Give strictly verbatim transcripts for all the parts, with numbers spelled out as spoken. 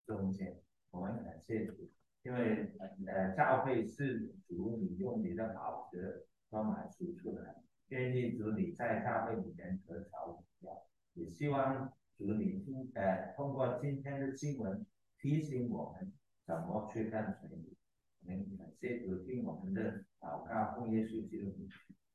中间。我们感谢主，因为呃教会是主你用你的宝血装满赎出来，愿意主你在教会里面得着荣耀，也希望主你今呃通过今天的经文提醒我们怎么去跟随你。我们感谢主听我们的祷告，奉耶稣基督的名。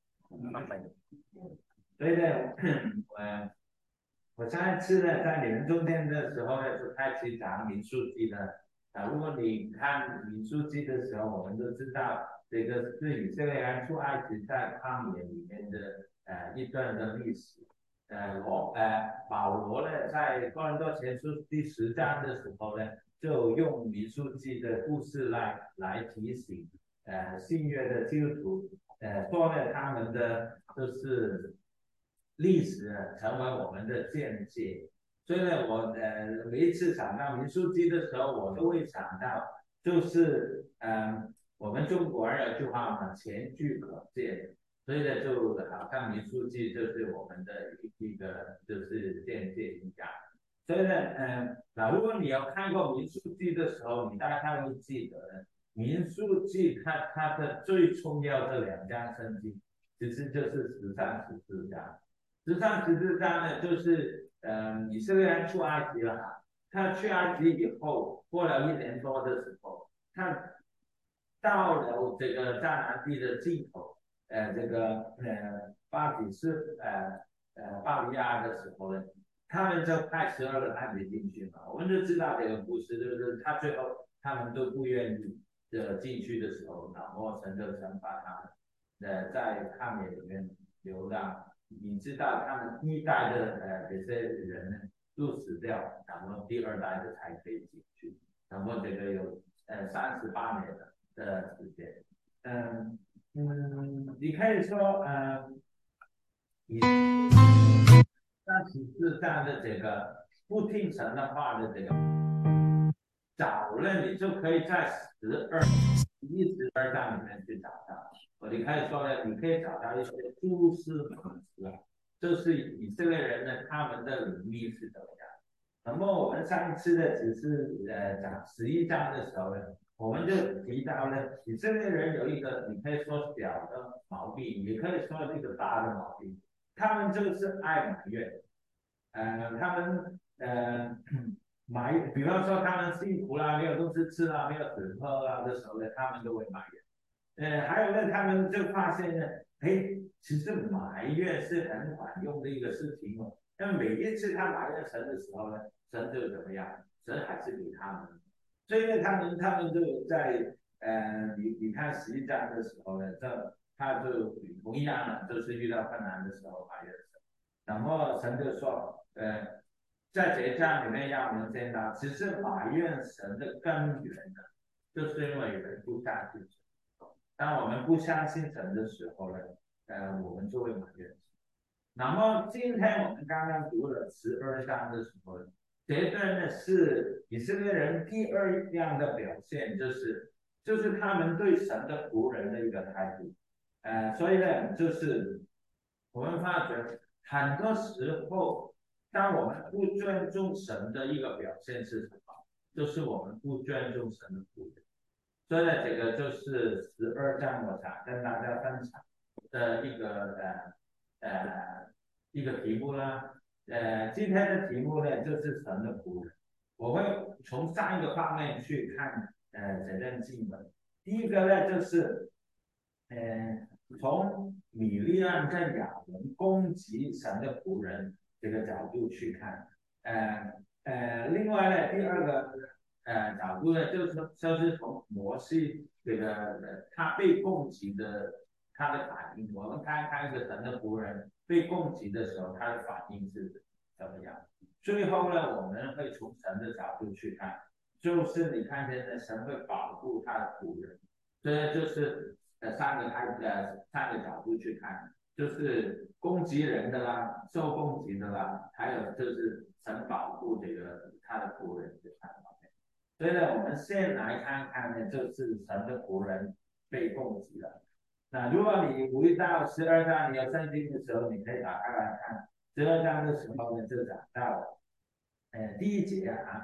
所以呢，我我上一次呢，在你们中间的时候呢，就开始讲民数记呢。啊，如果你看民数记的时候，我们都知道这个是以色列人出埃及在旷野里面的呃一段的历史。呃，我呃保罗呢，在哥林多前书第十章的时候呢，就用民数记的故事来来提醒呃新约的基督徒，呃说呢他们的就是历史成为我们的见解。所以呢，我呃每一次想到民数记的时候，我都会想到，就是嗯、呃，我们中国人有句话嘛，前句可见，所以呢，就好像民数记就是我们的一个就是见解一样。所以呢，嗯，那如果你有看过民数记的时候，你大概会记得呢，民数记它它的最重要的两章圣经，其实就是十三十四章。十三十四章呢，就是嗯，以色列人出埃及了，他去埃及以后，过了一年多的时候，他到了这个迦南地的尽头，呃，这个呃巴比斯呃呃巴利亚的时候呢，他们就派十二个探子进去嘛。我们就知道这个故事，就是他最后他们都不愿意的进去的时候，然后神就惩罚他们，呃，在旷野里面流浪。你知道他们一代的呃这些人呢都死掉，然后第二代的才可以进去，然后这个有呃三十八年的的时间。嗯嗯，你可以说嗯，你三十四章的这个不听神的话的这个找了，你就可以在十二一十二章里面去找到。我你可以说呢，你可以找到一些蛛丝马迹啊，就是以色列人呢他们的能力是怎么样。那么我们上一次呢只是呃讲十一章的时候呢，我们就提到呢，以色列人有一个你可以说小的毛病，也可以说一个大的毛病，他们就是爱埋怨。呃，他们呃埋，比方说他们辛苦啦，没有东西吃啦，没有水喝啦的时候呢，他们都会埋怨。呃，还有呢，他们就发现呢，哎，其实埋怨是很管用的一个事情哦。那么每一次他埋怨神的时候呢，神就怎么样？神还是给他们。所以呢，他们他们就在呃，你你看十一章的时候呢，这他就同样的，就是遇到困难的时候埋怨神。然后神就说，呃，在这一章里面让我们见到，其实埋怨神的根源呢，就是因为人不相信神。当我们不相信神的时候呢，呃，我们就会埋怨神。那么今天我们刚刚读了十二章的时候呢，绝对呢是以色列人第二样的表现，就是就是他们对神的仆人的一个态度。呃，所以呢，就是我们发觉很多时候，当我们不尊重神的一个表现是什么？就是我们不尊重神的仆人。所以呢，这个就是十二章我想跟大家分享的一个呃呃一个题目啦。呃，今天的题目呢就是神的仆人。我会从三个方面去看呃这段经文。第一个呢就是呃从米利暗跟亚伦攻击神的仆人这个角度去看。呃呃，另外呢，第二个呃角度呢，就是就是从摩西这个呃他被攻击的他的反应，我们看看一个神的仆人被攻击的时候，他的反应是怎么样。最后呢，我们会从神的角度去看，就是你看见的神会保护他的仆人，这就是呃三个开呃三个角度去看，就是攻击人的啦，受攻击的啦，还有就是神保护这个他的仆人这三方面。所以呢，我们先来看看呢，就是神的仆人被攻击了。那如果你回到十二章你有圣经的时候，你可以打开来看。十二章的时候呢，就讲到，呃，第一节啊，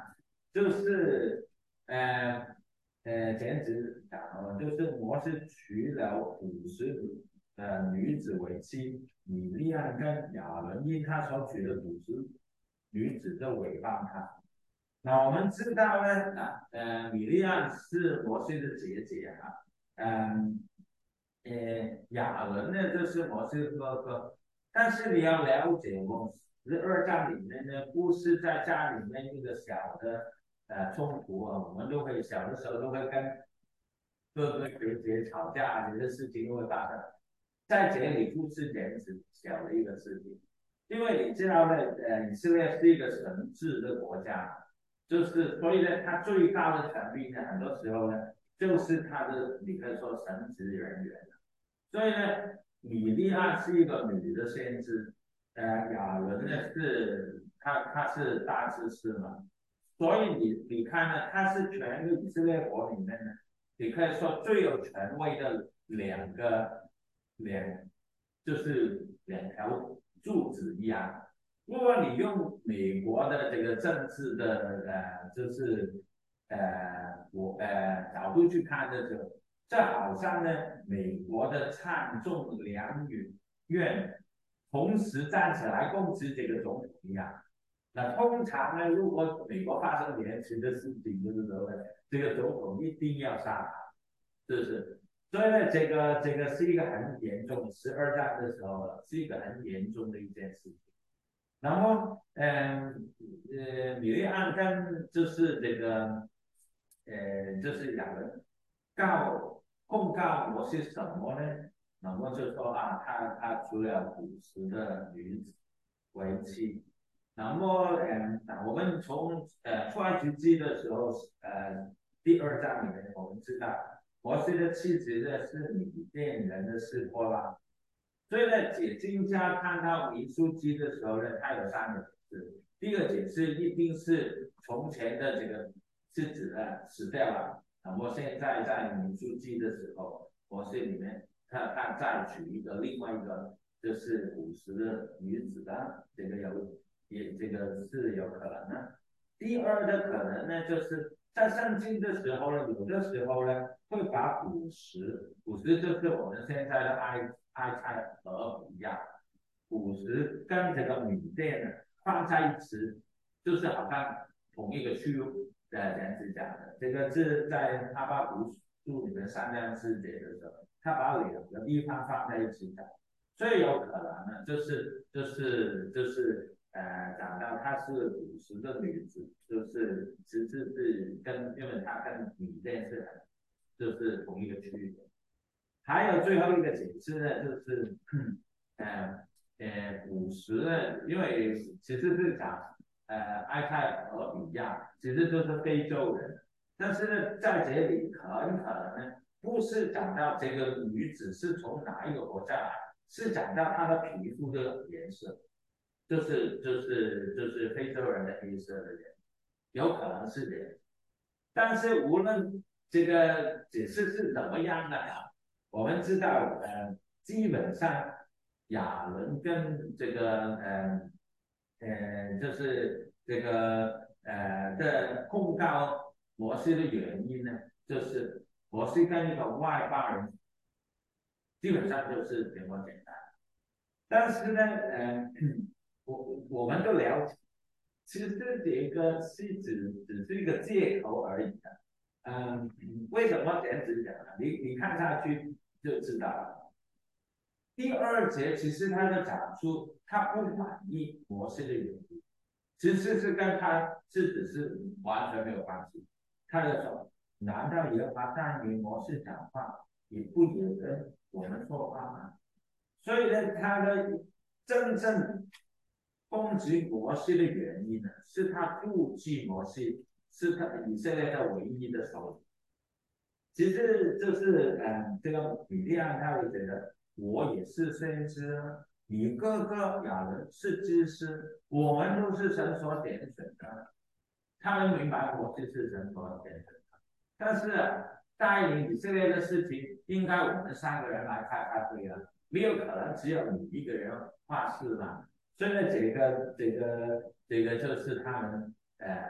就是呃呃，简直讲了，就是摩西娶了五十呃女子为妻，米利暗跟亚伦因他所娶的五十女子就诽谤他。那我们知道呢，啊呃，米利暗是摩西的姐姐啊，嗯，呃，亚伦呢就是摩西的哥哥，但是你要了解，我十二章里面呢，不是在家里面一个小的呃冲突啊，我们都会小的时候都会跟哥哥姐姐吵架，这些事情都会发生。在这里不是简直小的一个事情，因为你知道呢，呃，以色列是一个神治的国家，就是所以呢，他最高的权力呢，很多时候呢，就是他的你可以说神职人员。所以呢，米利亚是一个女的先知，呃，亚伦呢是他他是大祭司嘛，所以你你看呢，他是全个以色列国里面呢，你可以说最有权威的两个两就是两条柱子一样。如果你用美国的这个政治的呃，就是呃我呃角度去看的时候，这好像呢，美国的参众两院同时站起来攻击这个总统一样。那通常呢，如果美国发生严重的事情，就是说呢，这个总统一定要杀他，是不是？所以呢，这个这个是一个很严重，十二战的时候是一个很严重的一件事情。然后，嗯呃，米利暗跟就是这个，呃，就是两人告控告我是什么呢？然后就说啊，他他除了五十的女子为妻，然后嗯，我们从呃出埃及记的时候，呃第二章里面我们知道，摩西的妻子呢是米甸人的示波拉，所以呢，解经家看到民书记的时候呢，他有三个解释。第一个解释一定是从前的这个是指呢死掉了，那么现在在民书记的时候，模式里面他他再举一个另外一个就是五十的女子的这个有也这个是有可能的。第二的可能呢，就是在圣经的时候呢，有的时候呢会把古时，古时就是我们现在的埃埃塞俄比亚，古时跟这个缅甸呢放在一起，就是好像同一个区域呃这样子讲的。这个是在阿巴古书里面三两世节的时候，他把两个地方放在一起讲，最有可能呢就是就是就是呃讲到她是五十个女子，就是其实是跟因为她跟缅甸是很就是同一个区域的。还有最后一个解释呢，就是呃呃五十呢，因为其实是讲呃埃塞俄比亚，其实就是非洲人，但是呢在这里很可能呢不是讲到这个女子是从哪一个国家来，是讲到她的皮肤的颜色，就是就是就是非洲人的黑色的人，有可能是这样。但是无论这个解释是怎么样的，我们知道，呃，基本上亚伦跟这个呃呃，就是这个呃的控告摩西的原因呢，就是摩西跟一个外邦人基本上就是这么简单。但是呢，呃，我我们都了解，其实这个是只只是一个借口而已的。嗯，为什么这样子讲呢？你你看下去就知道了。第二节其实他就讲出他不满意模式的原因，其实是跟他是只是完全没有关系。他就说：难道耶和华但与模式讲话，也不也跟我们说话吗？所以呢，他的真正攻击摩西的原因呢，是他妒忌摩西，是他以色列的唯一的首领。其实就是嗯，这个米利亚他会觉得我也是先知啊，你哥哥亚伦是祭司，我们都是神所点选的。他们明白我就是神所点选的，但是带领以色列的事情，应该我们三个人来开才对了，没有可能只有你一个人话事嘛。所以呢，这个这个这个就是他们呃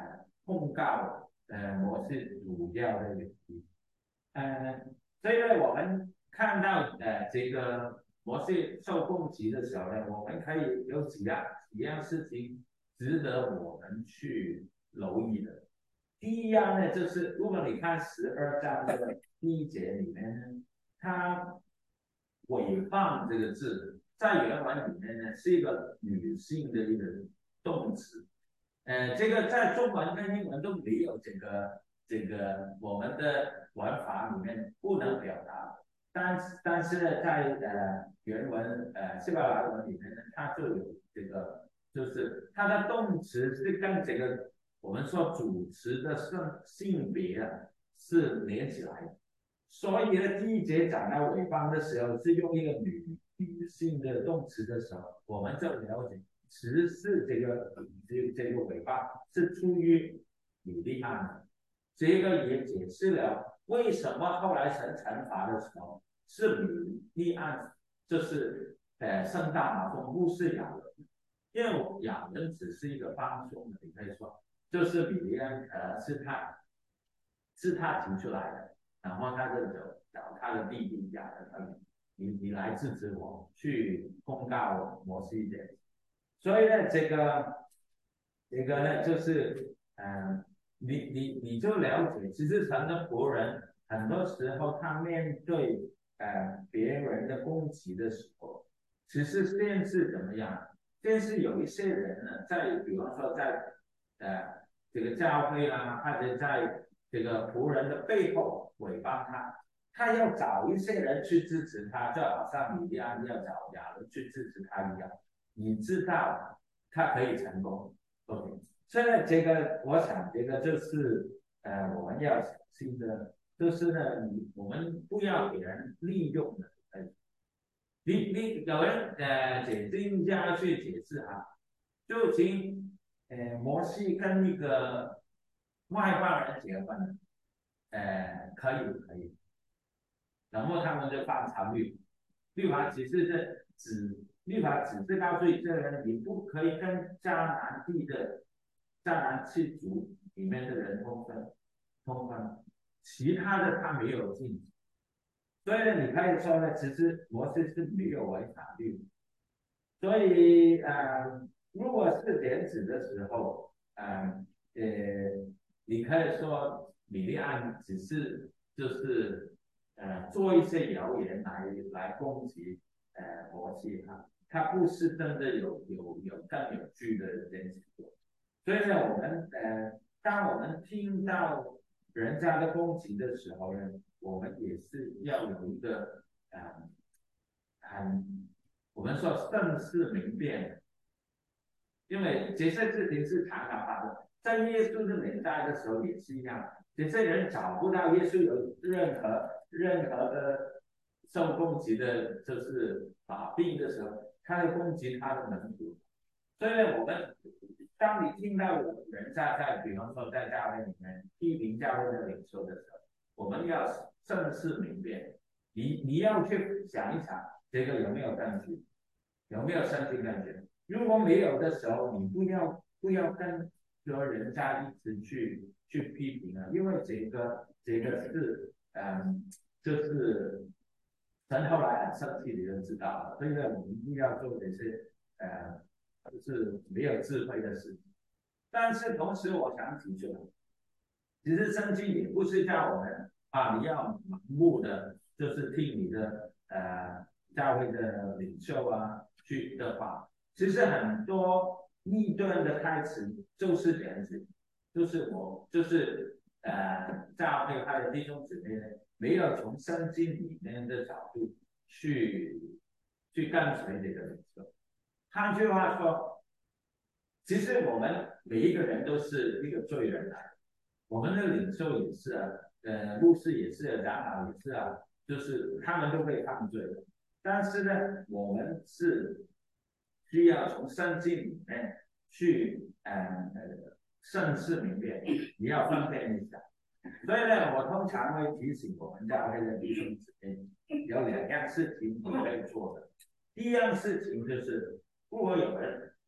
控告呃模式主要的原因。呃，所以呢，我们看到呃这个模式受攻击的时候呢，我们可以有几样几样事情值得我们去留意的。第一样呢，就是如果你看十二章的第一节里面呢，它违放这个字，在原文里面呢是一个女性的一个动词，呃，这个在中文跟英文都没有这个这个我们的玩法里面不能表达，但是但是呢，在呃原文呃希伯来文里面呢，它就有这个，就是它的动词是跟这个我们说主词的性性别啊是连起来的，所以呢，第一节讲到尾方的时候是用一个女女性的动词的时候，我们就了解。实是这个这这个尾巴是出于米利暗的，这个也解释了为什么后来神惩罚的时候是米利暗，就是呃圣大马蜂不是亚伦，因为亚伦只是一个帮凶的，你可以说就是米利暗呃是他是他提出来的，然后他就找找他的弟弟亚伦，你你来制止我，去控告摩西这样。所以呢，这个这个呢，就是嗯、呃，你你你就了解，其实神的仆人很多时候他面对呃别人的攻击的时候，其实先是怎么样？先是有一些人呢，在比方说在呃这个教会啦，或者在这个仆人的背后诽谤他，他要找一些人去支持他，就好像米利安要找亚伦去支持他一样。你知道他可以成功 ，OK。所以这个，我想这个就是呃我们要小心的，就是呢，你我们不要给人利用的。你你有人呃解经家去解释啊，就请呃摩西跟一个外邦人结婚，呃可以可以，然后他们就犯常律，律法只是是指律法只是告诉你这个人你不可以跟迦南地的迦南七族里面的人通婚，通婚，其他的他没有禁止。所以呢，你可以说呢，其实摩西是没有违法律。所以呃，如果是点子的时候，呃呃，你可以说米利暗只是就是呃做一些谣言来来攻击呃摩西哈，他不是真的有有有更有据的这件事情。所以呢，我们呃，当我们听到人家的攻击的时候呢，我们也是要有一个呃很我们说盛世明辨，因为这些事情是常常发生，在耶稣的年代的时候也是一样，这些人找不到耶稣有任何任何的受攻击的，就是法病的时候，他会攻击他的门徒。所以呢，我们当你听到人在在，比方说在教会里面批评教会的领袖的时候，我们要正视明辨，你你要去想一想，这个有没有根据，有没有圣经根据？如果没有的时候，你不要不要跟说人家一直去去批评啊，因为这个这个是嗯，就是神后来很生气，你就知道了。所以呢，我们一定要做这些呃，就是没有智慧的事情。但是同时，我想提出，其实圣经也不是叫我们啊，你要盲目的就是听你的呃教会的领袖啊去的话，其实很多异端的开始就是这样子，就是我就是呃教会他的弟兄姊妹呢，没有从圣经里面的角度去去跟随这个领袖。换句话说，其实我们每一个人都是一个罪人来。我们的领袖也是啊，呃，牧师也是啊，长老也是啊，就是他们都会犯罪的。但是呢，我们是需要从圣经里面去呃呃慎思明辨，你要分辨一下。所以呢，我通常会提醒我们教会的弟兄姊妹，有两样事情你可以做的。第一样事情就是，如果有人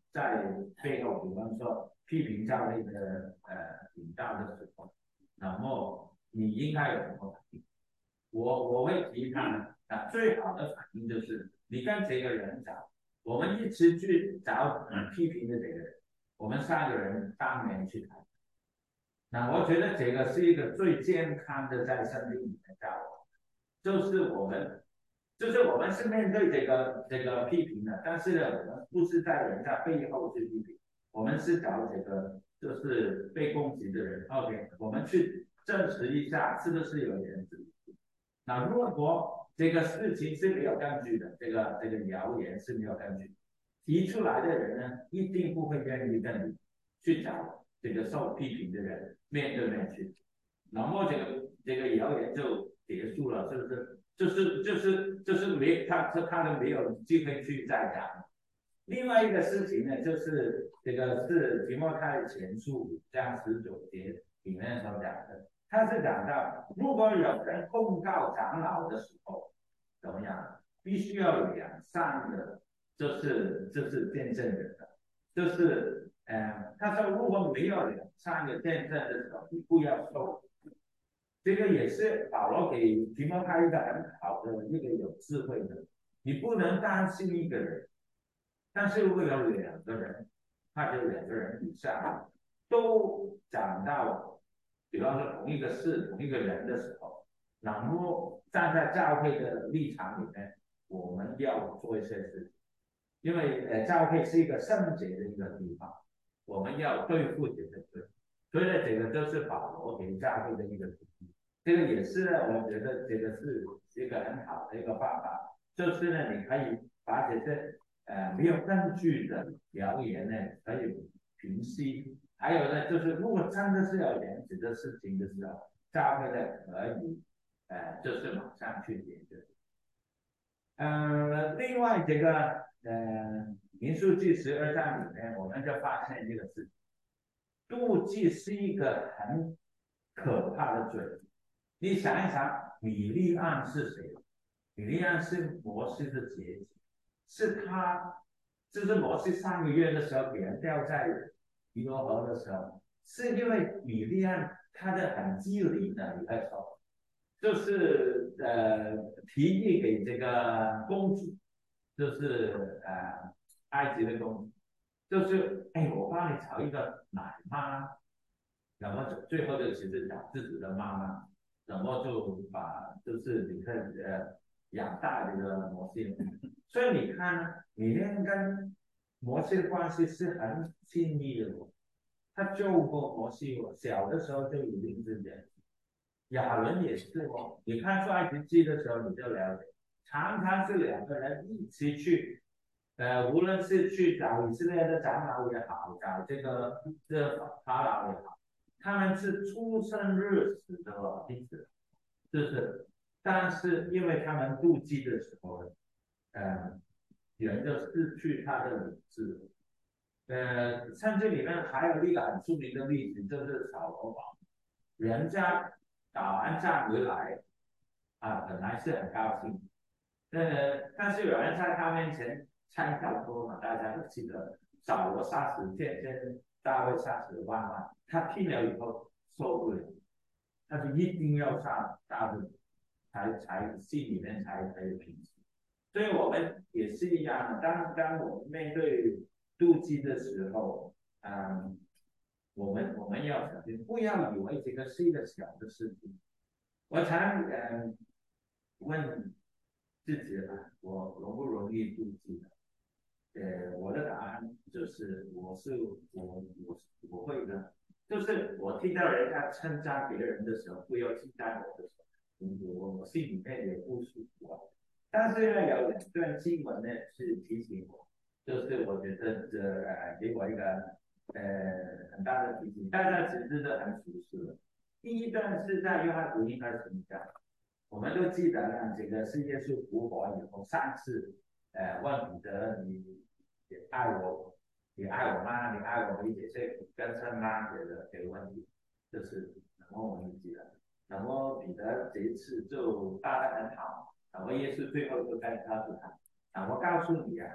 在背后，比方说批评教会的呃领导的时候，那么你应该有什么反应？我我会提他们啊，最好的反应就是你跟这个人找，我们一起去找批评的这个人，我们三个人当面去谈。那我觉得这个是一个最健康的在生命里面教我，就是我们，就是我们是面对这个这个批评的，但是呢，我们不是在人家背后去批评，我们是找这个就是被攻击的人，OK，我们去证实一下是不是有原子。那如果这个事情是没有根据的，这个这个谣言是没有根据，提出来的人呢，一定不会愿意跟你去找这个受批评的人面对面去，然后这个这个谣言就结束了，是不是？就是就是就是没他他他都没有机会去再讲。另外一个事情呢，就是这个是提摩太前书五章十九节里面所讲的，他是讲到，如果有人控告长老的时候，怎么样？必须要有两善的，就是就是见证人的，就是呃，他说如果没有两善的见证的时候，你不要受。这个也是保罗给提摩太一个很好的一个有智慧的，你不能担心一个人。但是如果有两个人，或者两个人以上都讲到，比方说同一个事、同一个人的时候，然后站在教会的立场里面，我们要做一些事情，因为呃，教会是一个圣洁的一个地方，我们要对付这个罪，所以呢，这个就是保罗给教会的一个主题。这个也是呢，我觉得这个是一个很好的一个方法，就是呢，你可以把这些呃没有根据的谣言呢，可以平息。还有呢，就是如果真的是有原子的事情的时候，教会呢可以呃就是马上去解决。嗯、呃，另外这个呃民数记十二章里面，我们就发现这个事情，妒忌是一个很可怕的罪。你想一想，米利暗是谁？米利暗是摩西的姐姐，是他，就是摩西上个月的时候给人掉在尼罗河的时候，是因为米利暗他的很机灵的，你来说，就是呃提议给这个公主，就是呃埃及的公主，就是哎我帮你找一个奶妈，然后最后就其实找自己的妈妈。然后就把就是你看呃养大这个摩西，所以你看呢，米甸跟摩西的关系是很亲密的。他救过摩西，小的时候就已经是这样。亚伦也是哦，你看出埃及记的时候你就了解，常常是两个人一起去，呃，无论是去找以色列的长老也好，找这个这法老也好，他们是出生日死的彼此，就是，但是因为他们妒忌的时候，呃，人就失去他的理智。呃，甚至里面还有一个很出名的例子，就是扫罗王，人家打完仗回来，啊，本来是很高兴，呃，但是有人在他面前唱跳多嘛，大家都记得，扫罗杀死千千，大卫杀死万万，他听了以后受不了，他就一定要杀大卫，才才心里面才可以平息。所以我们也是一样的，当当我们面对妒忌的时候，嗯，我们我们要小心，不要以为这个是一个小的事情。我常嗯问自己啊，我容不容易妒忌的？呃，我的答案就是我是我我我会的，就是我听到人家称赞别人的时候，不要称赞我的时候，我我心里面也不舒服啊。但是呢，有两段经文呢是提醒我，就是我觉得这呃给我一个呃很大的提醒，大家其实都很熟悉的。第一段是在约翰福音二十一章，我们都记得呢，这个是耶稣复活以后，上次呃问彼得你你爱我，你爱我吗？你爱我，你解释跟称吗？这个这个问题，就是然后我们记得，然后彼得这一次就答得很好。然后耶稣最后就跟他说：“啊，我告诉你啊，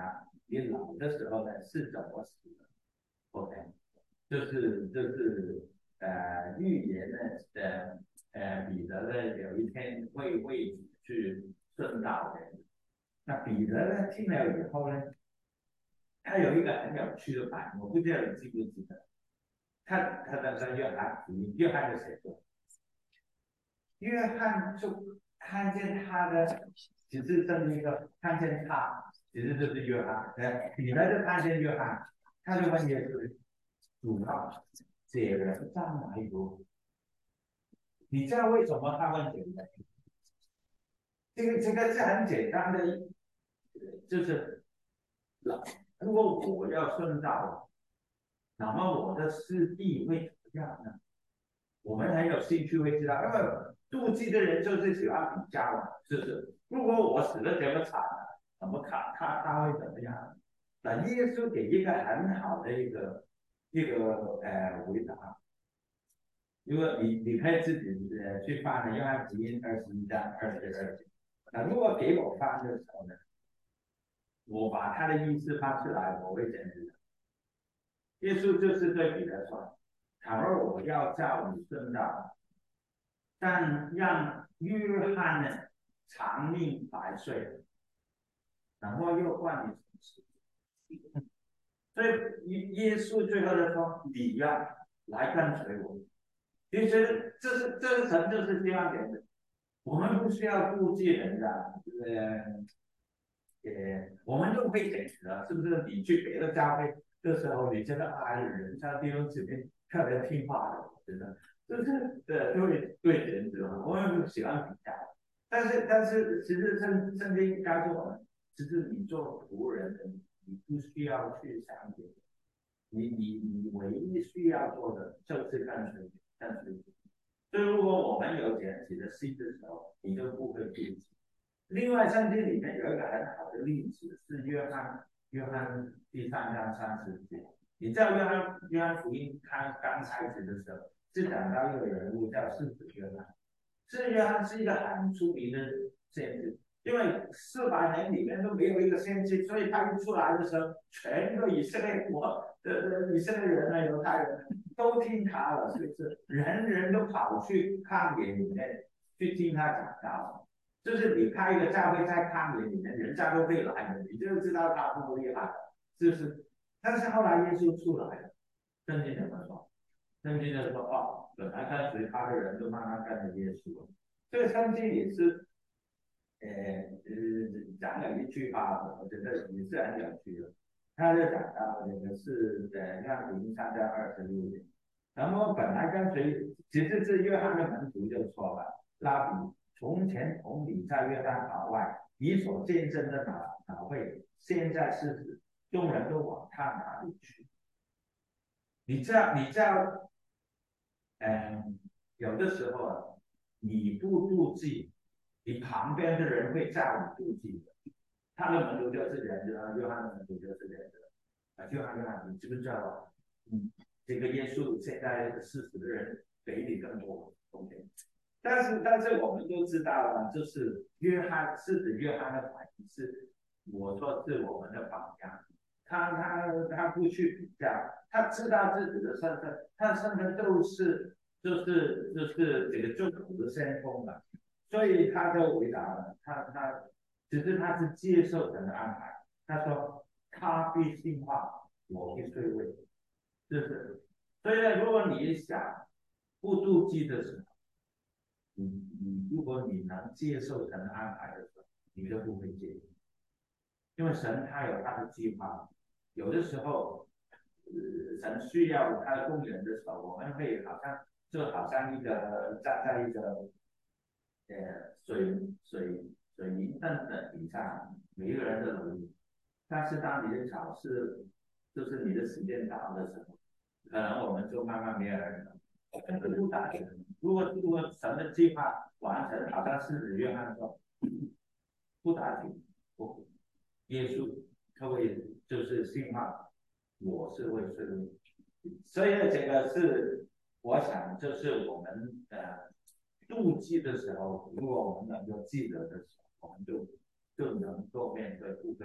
你老的时候呢是怎么死的 ？OK，就是就是呃预言呢，呃呃彼得呢有一天会为去顺道的。那彼得呢听了以后呢，他有一个很有趣的反应，我不知道你记不记得？他他那个约翰福音，约翰的写作，约翰就看见他的，只是这么一个看见他，其实就是约翰。呃，彼得就看见约翰，他就问耶稣：主啊，这人在哪里？你知道为什么他问这个？这个这个是很简单的，就是如果我要顺道，那么我的师弟会怎么样呢？我们很有兴趣会知道，因为妒忌的人就是喜欢比较嘛，是不是？如果我死的这么惨了，怎么看他他会怎么样？那耶稣给一个很好的一个一个呃回答，因为你你可以自己呃去翻的，约翰福音二十一章二十二节。那如果给我翻的时候呢，我把他的意思翻出来，我会怎样？耶稣就是对彼得说：倘若我要叫你顺道，但让约翰呢长命百岁，然后又换你什么事？所以耶耶稣最后的说：你要来跟随我。其实这是这个神就是这样点的，我们不需要顾忌人家，呃呃，我们都会选择，是不是？你去别的教会的时候，你觉得啊，人家弟兄姊妹特别听话的，我觉得就是呃，对对人子嘛，我们喜欢比较，但是但是其实圣圣经告诉我们，其实你做仆人的，你不需要去想别的，你你你唯一需要做的就是跟随跟随。所以如果我们有捡起的心的时候，你就不会顾忌。另外，圣经里面有一个很好的例子，是约翰约翰第三章三十节。你知道约翰约翰福音他刚开始的时候，是讲到一个人物叫世子约翰。世子约翰是一个很出名的先知，因为四百年里面都没有一个先知，所以他一出来的时候，全个以色列国的以色列人啊、犹太人都听他了，是不是？人人都跑去旷野里面去听他讲道。就是你开一个教会在抗野里面，人家都会来的，你就知道他多厉害，是不是？但是后来耶稣出来了，圣经怎么说？圣经就说哦，本来跟随他的人就慢慢跟着耶稣了。这个圣经也是，呃呃，讲了一句话，我觉得也是很有趣的。他就讲到这个是呃，让零三章二十六节，然后本来跟随，其实是约翰的门徒就说了，拉比。从前同你在约旦河外，你所见证的哪哪位，现在是指众人都往他哪里去？你这样，你这样，嗯，有的时候啊，你不妒忌，你旁边的人会叫你妒忌的。他的门徒就是人的，约翰的门徒就是人的。啊，约翰约翰，你知不知道？嗯，这个耶稣现在四十的人比你更多。OK。但是，但是我们都知道了，就是约翰是指约翰的反应是，我说是我们的榜样。他他他不去比较，他知道自己的身份，他的身份就是就是就是这个众口的先锋嘛，所以他就回答了，他他只是他是接受神的安排。他说他必信话，我必退位，是不是？所以呢，如果你想不妒忌的时候，你你如果你能接受神的安排的时候，你就不会介意，因为神他有他的计划。有的时候，呃，神需要他的供人的时候，我们会好像就好像一个站在一个呃水水水泥凳的底下，每一个人都努力。但是当你的考试就是你的时间到的时候，可能我们就慢慢没有人了。这个不打紧。如果如果神的计划完成，好像是约翰说，不打紧，我耶稣他会就是信号，我是会是，所以呢，这个是我想就是我们呃妒忌的时候，如果我们能够记得的时候，我们就就能够面对不会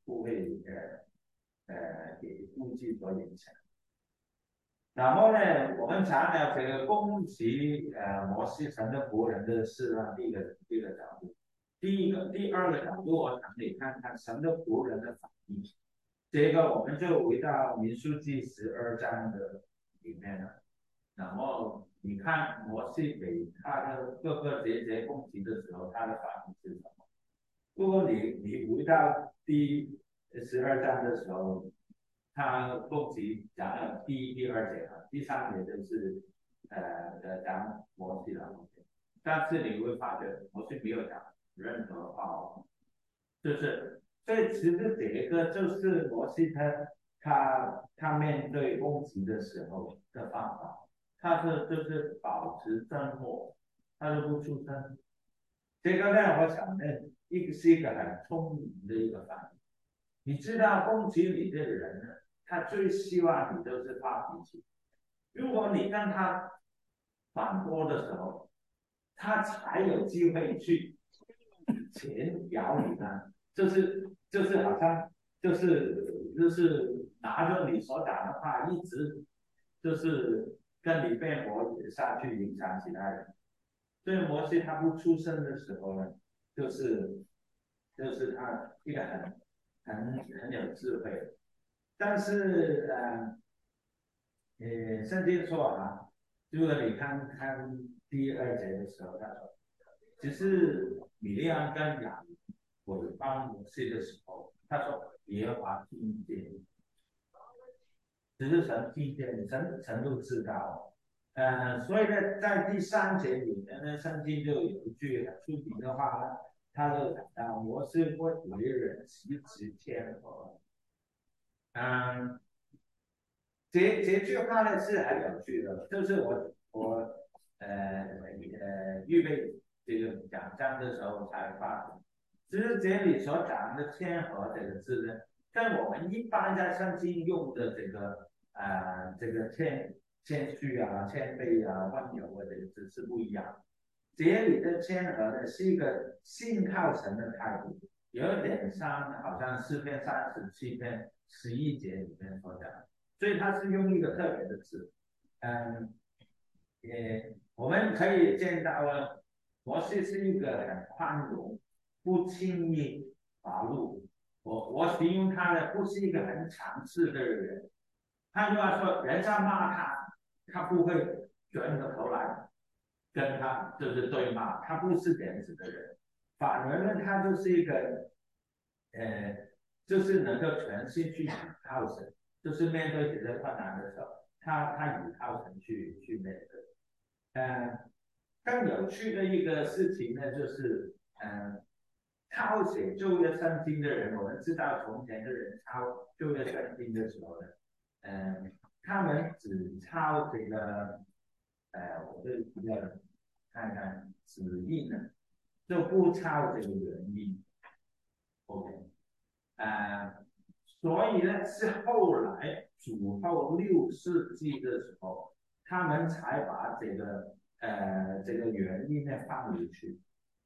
不会呃呃给物质所影响。然后呢，我们谈了这个攻击呃摩西神的仆人的事呢，第一个第一个角度，第一个第二个角度，我想你看看神的仆人的反应。这个我们就回到民数记十二章的里面了。然后你看摩西给他的各个节节攻击的时候，他的反应是什么？如果你你回到第十二章的时候，他攻击讲了第一、第二节啊，第三节就是呃呃讲摩西的东西，但是你会发觉摩西没有讲任何话哦，就是所以其实这个就是摩西他他他面对攻击的时候的方法，他是就是保持沉默，他就不出声。这个呢，我想呢，一个是一个很聪明的一个反应。你知道攻击你的人呢，他最希望你都是发脾气。如果你跟他反驳的时候，他才有机会去前咬你呢，就是就是好像就是就是拿着你所讲的话，一直就是跟你辩驳下去，影响其他人。所以摩西他不出声的时候呢，就是就是他一个很很很有智慧，但是呃呃，圣经说啊，如果你看看第二节的时候，他说，只是米利安跟亚我帮摩西的时候，他说耶和华听见，只是神听见，神神都知道。呃，所以呢，在第三节里面呢，圣经就有一句很出名的话呢，他就讲到摩西会为人岂止天和。嗯，这这句话呢是很有趣的，就是我我呃呃预备这个讲章的时候才发现，其实这里所讲的谦和这个字呢，跟我们一般在圣经用的这个啊、呃、这个谦谦虚啊、谦卑啊、温柔啊这个字是不一样。这里的谦和呢是一个信靠神的态度，有点像好像诗篇三十七篇十一节里面所讲。所以它是用一个特别的字，嗯，也我们可以见到呢，摩西是一个很宽容，不轻易发怒。我我形容他呢，不是一个很强势的人。换句话说，人家骂他，他不会转过头来跟他就是对骂，他不是这样子的人。反而呢，他就是一个，呃，就是能够全心去靠神。就是面对这些困难的时候，他他倚靠神去去面对。呃，更有趣的一个事情呢，就是嗯、呃，抄写旧约圣经的人，我们知道从前的人抄旧约圣经的时候呢，嗯、呃，他们只抄这个，呃，我这要看看指印呢，就不抄这个原印。OK，呃，所以呢，是后来主后六世纪的时候，他们才把这个呃这个原因呢放回去。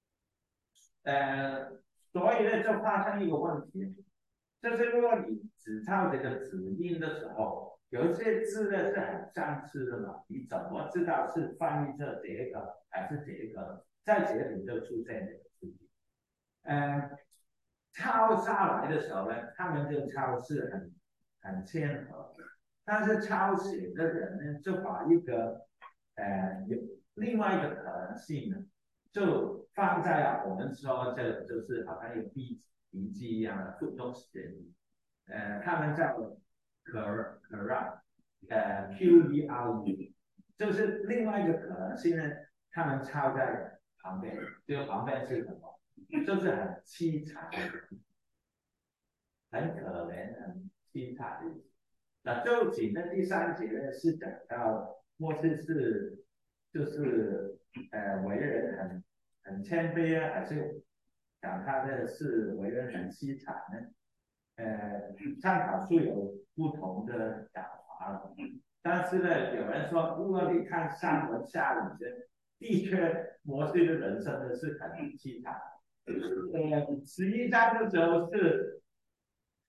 呃，所以呢就发生一个问题，就是如果你只抄这个指音的时候，有一些字呢是很相似的嘛，你怎么知道是翻译成这个还是这个？在这里就出现这个事情。嗯、呃，抄下来的时候呢，他们就抄是很很谦和，但是抄写的人呢，就把一个呃有另外一个可能性呢，就放在了我们说这就是好像有笔笔记一样的附中写里，呃，他们叫可可让，呃 Q E R E，就是另外一个可能性呢，他们抄在旁边，这个旁边是什么？就是很凄惨的，很可怜、很凄惨的。那最后几的第三节呢，是讲到末世是就是呃为人很很谦卑啊，还是讲他的是为人很凄惨呢？呃，参考书有不同的讲法，但是呢，有人说，如果你看上文下理的，的确摩西的人生呢是很凄惨。呃，十一章的时候是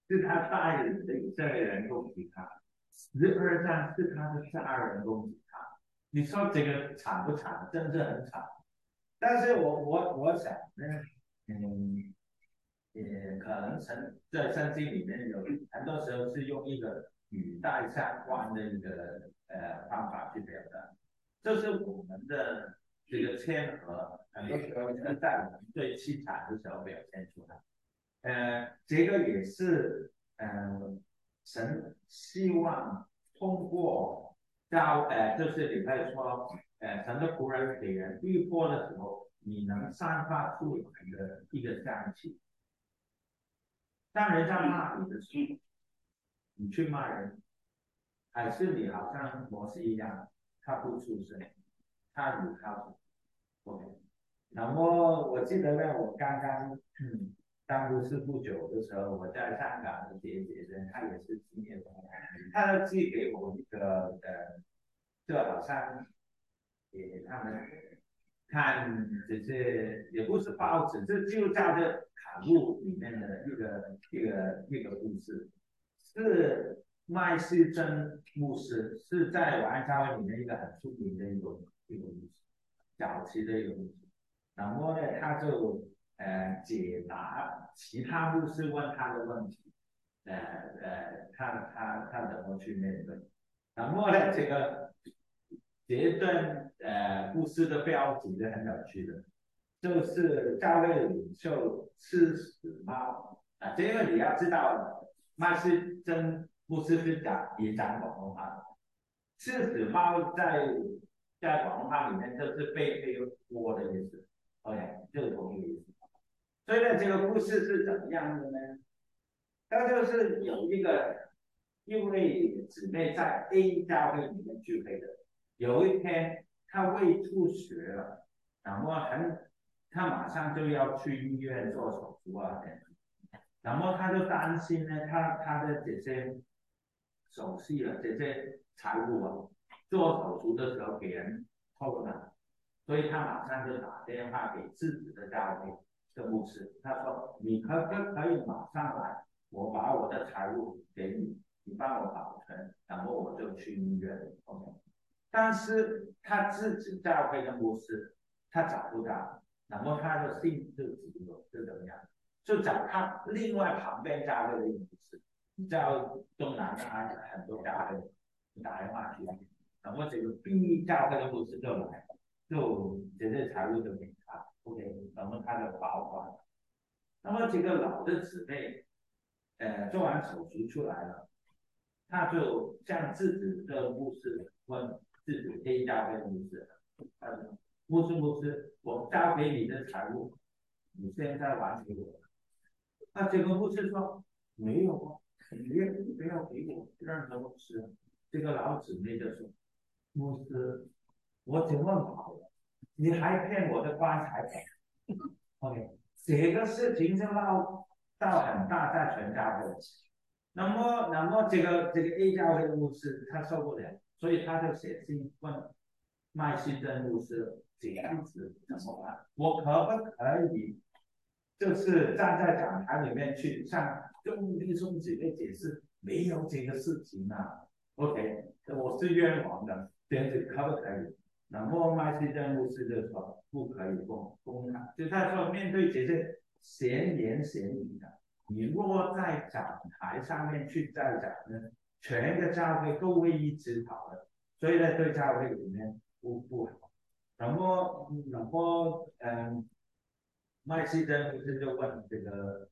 是他带领的以色列人攻击他，十二章是他的家人攻击他。你说这个惨不惨？真是很惨。但是我我我想呢，嗯，也可能神在圣经里面有很多时候是用一个语带相关的一个呃方法去表达，这是我们的这个谦和，很多时候是在我们最凄惨的时候表现出来。呃，这个也是呃神希望通过教呃，就是你可以说呃神的仆人给人预波的时候，你能散发出来的一个香气。当人家骂你的时候，你去骂人，还是你好像模式一样，他不出声，他与他 OK。然后我记得呢，我刚刚嗯当牧师不久的时候，我在香港的姐姐呢，她也是职业工，她就寄给我一个呃，就好像给他们看，只是也不是报纸，这就叫这卡路里面的一个一个一个故事，是麦士真牧师是在王教会里面一个很出名的一个一个故事，早期的一个故事。然后呢，他就呃解答其他牧师问他的问题，呃呃，他他他怎么去面对？然后呢，这个这段呃故事的标题是很有趣的，就是教会领袖吃死猫啊，这个你要知道，麦是真牧师是讲也讲广东话的，吃死猫在在广东话里面就是被被窝的意思。OK，就是同一个意思。所以呢，这个故事是怎么样的呢？它就是有一个一位姊妹在 A 教会里面聚会的，有一天她胃吐血了，然后很，她马上就要去医院做手术啊，然后她就担心呢，她她的这些手续啊，这些财务啊，做手术的时候给人偷了。所以他马上就打电话给自己的教会的牧师，他说：“你可不可以马上来？我把我的财物给你，你帮我保存，然后我就去医院。”OK。但是他自己教会的牧师他找不到，然后他的信就急了，就怎么样？就找他另外旁边教会的一个牧师，你知道东南亚很多教会打电话去，然后这个 B 教会的牧师就来。就这些财务就给他 ，OK，然后他的保管。那么这个老的姊妹，呃，做完手术出来了，他就向自己的牧师问自己 A 教会的牧师，他说：牧师牧师，我交给你的财务，你现在还给我。那这个牧师说：没有啊，你不要给我任何牧师。这个老姊妹就说：牧师，我怎么老了？你还骗我的棺材本？OK，这个事情就闹到很大，在全教会。那么，那么这个这个 A 教会的牧师他受不了，所以他就写信问麦西真牧师这样子怎么办？我可不可以就是站在讲台里面去向众弟兄姐妹解释，没有这个事情啊？OK，我是冤枉的，这样子可不可以？然后麦西真牧师就说不可以公公开，就他说面对这些闲言闲语的，你若在讲台上面去再讲呢，全个教会都会一直讨论，所以呢对教会里面不不好。然后然后嗯，麦西真牧师就问这个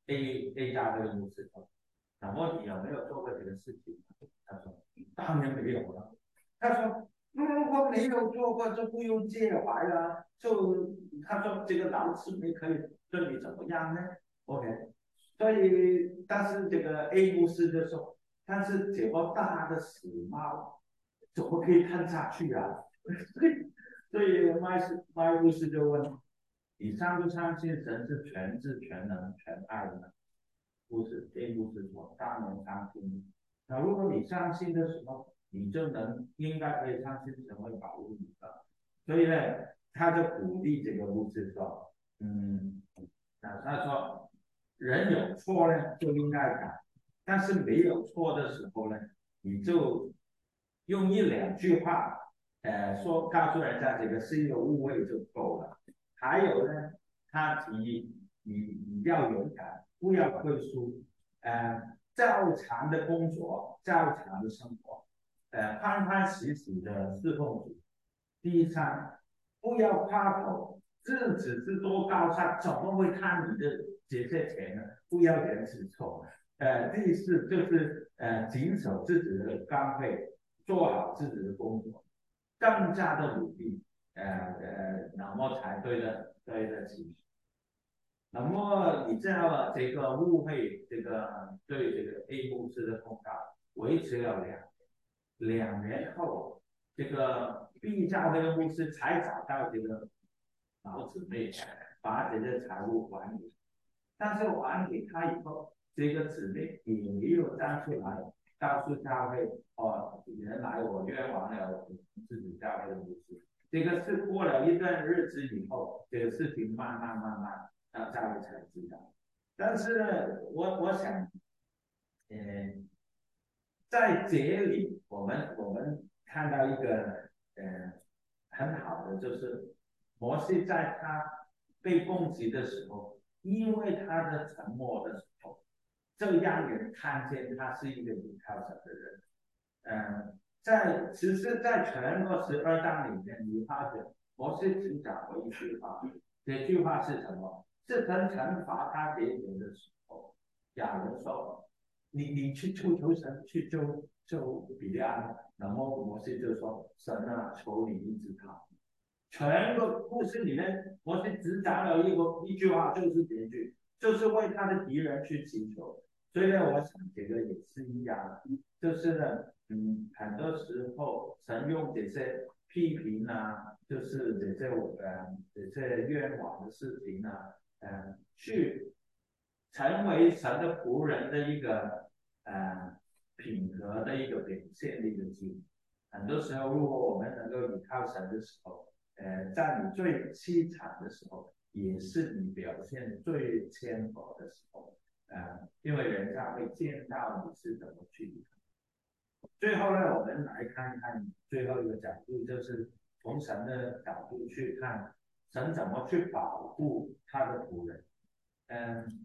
A A 教会的牧师说，然后你有没有做过这个事情？他说当然没有了。他说如果没有做过，就不用介怀了。就他说这个老师没可以对你怎么样呢？OK，所以但是这个 A 牧师就说，但是这么大的死猫，怎么可以吞下去啊？所以麦斯麦牧师就问：你相不相信神是全知全能全爱的呢？不是 A 牧师说，当然相信。那如果你相信的时候，你就能应该可以相信神会保护你的。所以呢，他就鼓励这个牧师说，嗯，那他说人有错呢就应该改，但是没有错的时候呢，你就用一两句话，呃，说告诉人家这个是一个误会就够了。还有呢，他提议你你要勇敢，不要退缩，呃，照常的工作，照常的生活，呃，欢欢喜喜的侍奉主。第三，不要夸口，自己是多高尚，怎么会看你的这些钱呢？不要言辞错。呃，第四就是呃，谨守自己的岗位，做好自己的工作，更加的努力，呃呃，那么才对的对得起。那么你知道了这个误会，这个对这个 A 牧师的控告维持了两年，两年后，这个 B 教会的牧师才找到这个老姊妹，把这个财物还给，但是还给他以后，这个姊妹也没有站出来告诉教会，哦，原来我冤枉了自己教会的牧师。这个是过了一段日子以后，这个事情慢慢慢慢，让教会才知道。但是呢，我我想，嗯，在这里，我们我们看到一个呃很好的，就是摩西在他被攻击的时候，因为他的沉默的时候，这让人看见他是一个依靠神的人。嗯、呃，在其实，在全国十二章里面，你发现摩西只讲过一句话，这句话是什么？是神惩罚他别人的时候，亚伦说。你你去求求神去救救比利安，然后摩西就说：神啊，求你医治他。全个故事里面，摩西只讲了一个一句话，就是这一句，就是为他的敌人去祈求。所以呢，我想这个也是一样，就是呢，嗯，很多时候神用这些批评啊，就是这些呃这些冤枉的事情啊，呃，去成为神的仆人的一个呃品格的一个表现的一个机会。很多时候，如果我们能够依靠神的时候，呃，在你最凄惨的时候，也是你表现最谦和的时候，呃，因为人家会见到你是怎么去依靠。最后呢，我们来看看最后一个角度，就是从神的角度去看神怎么去保护他的仆人。嗯，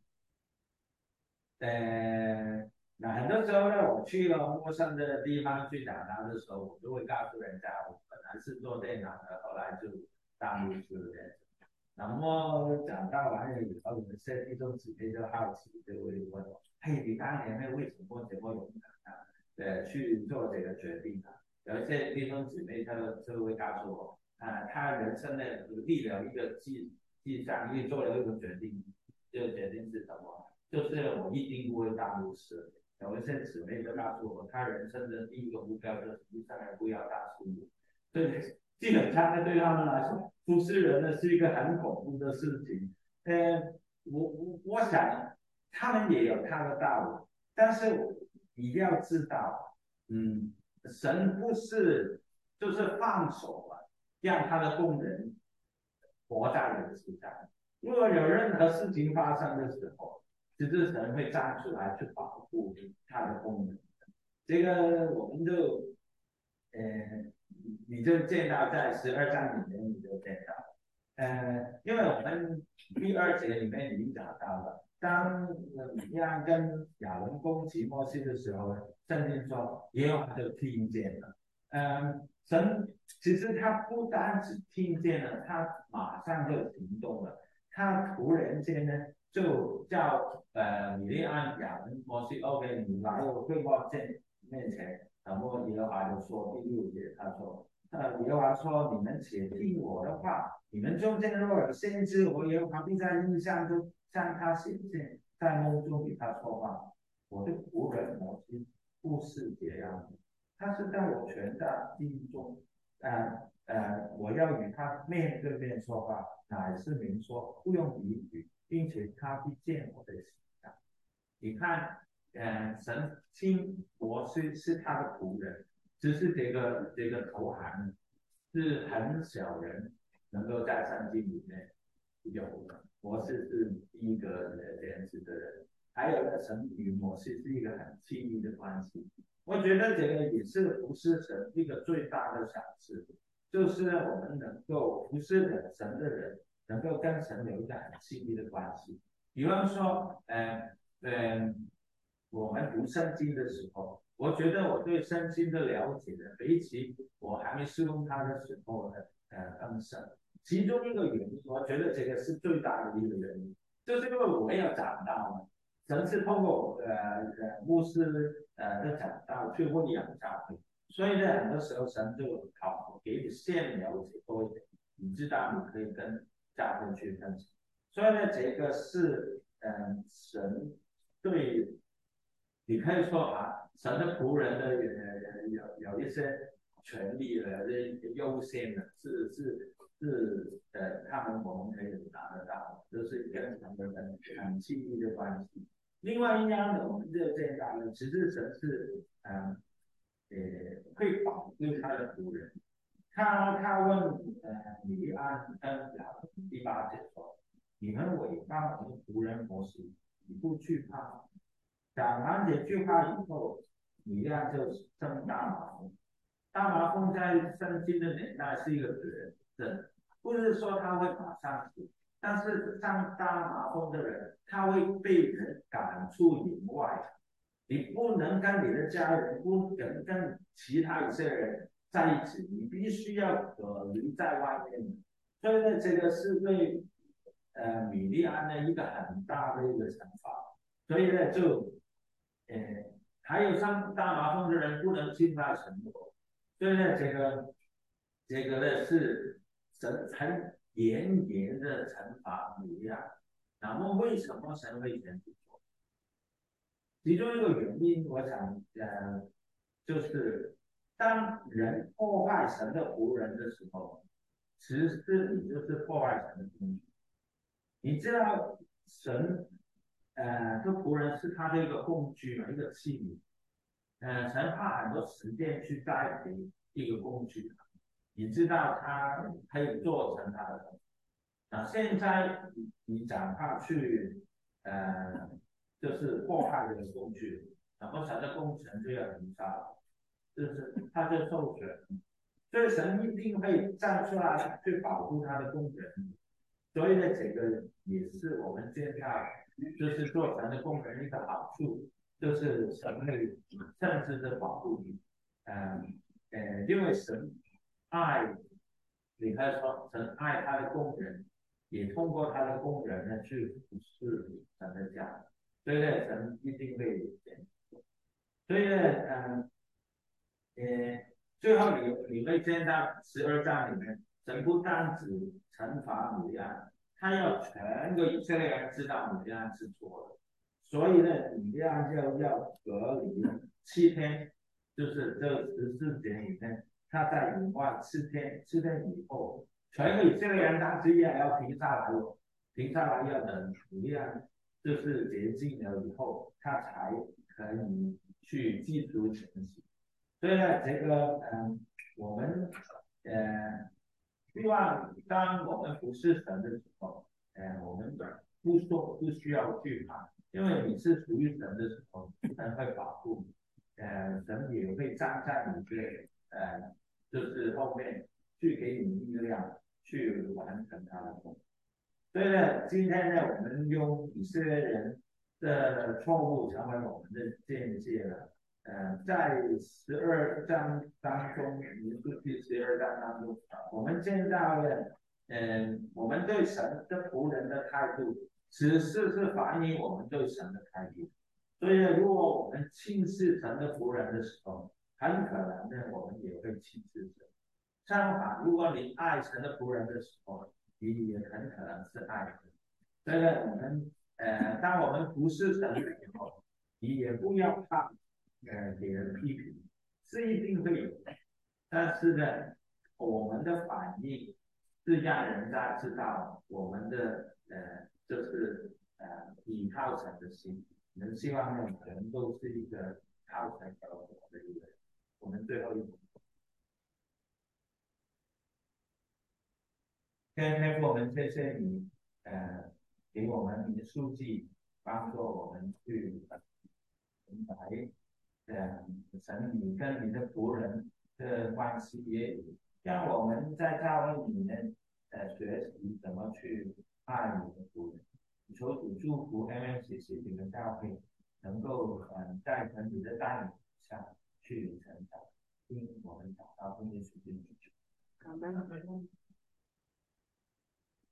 呃，那很多时候呢，我去了陌生的地方去讲堂的时候，我就会告诉人家，我本来是做电脑的，后来就当律师了。那么讲到完了以后，有些弟兄姊妹就好奇，就会问我：“嘿，你当年呢为什么这么勇敢啊？呃，去做这个决定啊？”有一些弟兄姊妹他就会告诉我，啊，他人生呢立了一个记记上，又做了一个决定，这个决定是什么？就是我一定不会当律师。有一些姊妹就告诉我，他人生的第一个目标就是一上来不要当书记。对，基本上呢，对他们来说，出事人呢是一个很恐怖的事情。呃，我我我想他们也有他的道理，但是你要知道，嗯，神不是就是放手了，让他的工人活在人世上。如果有任何事情发生的时候，其实神会站出来去保护他的工人。这个我们就，呃，你就见到在十二章里面你就见到，呃，因为我们第二节里面已经讲到了，当米亚跟亚伦攻击摩西的时候，圣经说耶和华就听见了。嗯，神其实他不单只听见了，他马上就行动了。他突然间呢，就叫呃米利安、亚伦、摩西，OK，你来我汇报见面前。然后耶和华就说第六节，他说。呃，耶和华说：“你们且听我的话，你们中间若有先知，我耶和华必在印象中向他显现，在梦中与他说话。我的仆人摩西不是这样的，他是在我全大心中，呃呃，我要与他面对面说话，乃是明说，不用比喻，并且他必见我的形象。”你看，呃，神亲摩西是他的仆人。只是这个这个头衔是很少人能够在圣经里面有的，摩西是第一个这样子的人，还有呢，神与摩西是一个很亲密的关系。我觉得这个也是服侍神一个最大的赏赐，就是呢，我们能够服侍神的人，能够跟神有一个很亲密的关系。比方说，呃呃，我们读圣经的时候，我觉得我对圣经的了解呢，比起我还没使用它的时候呢，呃，更深。其中一个原因，我觉得这个是最大的一个原因，就是因为我要长大嘛，神是通过呃呃牧师呃的讲道去喂养教会，所以呢，很多时候神就好给你先了解多一点，你知道你可以跟教会去分享。所以呢，这个是嗯、呃、神对，你可以说啊，神的仆人的呃有有一些权利的优先的，是是是呃，他们我们可以拿得到，就是跟他们很很亲密的关系。另外一样呢，我们这这样呢，其实神是嗯呃会保护他的仆人。他他问呃米利安跟亚伯第八节说：“你们违反我的仆人摩西，你不惧怕。”讲完这句话以后，米利安就生大麻风。大麻风在圣经的年代是一个绝症，不是说他会马上死，但是像大麻风的人，他会被人赶出营外。你不能跟你的家人，不能跟其他一些人在一起，你必须要隔离在外面。所以呢，这个是对呃米利安的一个很大的一个想法。所以呢，就呃还有像大麻风的人不能进来神国，所以呢，这个这个呢是神很严严的惩罚米利安。那么为什么神会这样做？其中一个原因，我想，呃，就是当人破坏神的仆人的时候，其实你就是破坏神的工具。你知道神，呃，这仆人是他的一个工具嘛，一个器皿。呃，神花很多时间去栽培一个工具，你知道他可以做成他的工具。那现在你你讲他去，呃，就是破坏这个工具，然后神的工程就要停下来，就是他就受损，所以神一定会站出来去保护他的工人。所以呢，这个也是我们现在就是做神的工人一个好处，就是神会甚至的保护你，嗯呃，因为神爱，你可以说神爱他的工人，也通过他的工人呢去服侍神的家，所以呢，神一定会这样。所以呢，嗯呃，最后你你会见到十二章里面，神不单只惩罚米利安，他要全个以色列人知道米利安是错的，所以呢，米利安就要隔离七天，就是这十四节里面，他在营外七天，七天以后，全个以色列人当时也要停下来了，停下来要等米利安就是洁净了以后，他才可以去祭出全息。所以呢，这个嗯，我们呃，希望当我们服侍神的时候，呃，我们不说不需要惧怕，因为你是属于神的时候，神会保护你，呃，神也会站在你的呃，就是后面去给你力量，去完成他的梦。所以呢，今天呢，我们用以色列人的错误成为我们的见解了。呃，在十二章当中，民数记十二章当中，我们见到了，嗯、呃，我们对神的仆人的态度，只是是反映我们对神的态度。所以呢，如果我们轻视神的仆人的时候，很可能呢，我们也会轻视神。相反，如果你爱神的仆人的时候，你也很可能是爱神。所以呢，我们呃，当我们服侍神的时候，你也不要怕呃别人批评，是一定会有的。但是呢，我们的反应是让人家知道我们的呃，就是呃倚靠神的心。我们希望呢，人都是一个靠神而活的一个人。我们最后一步，天天父，我们谢谢你。 呃给我们民数记，帮助我们去明白，呃，神你跟你的仆人的关系，也让我们在教会里面呃学习怎么去爱你的仆人。求主祝福 M M C C 你们教会能够呃在神你的带领下去成长，因我们祷告奉耶稣基督的名。 好的。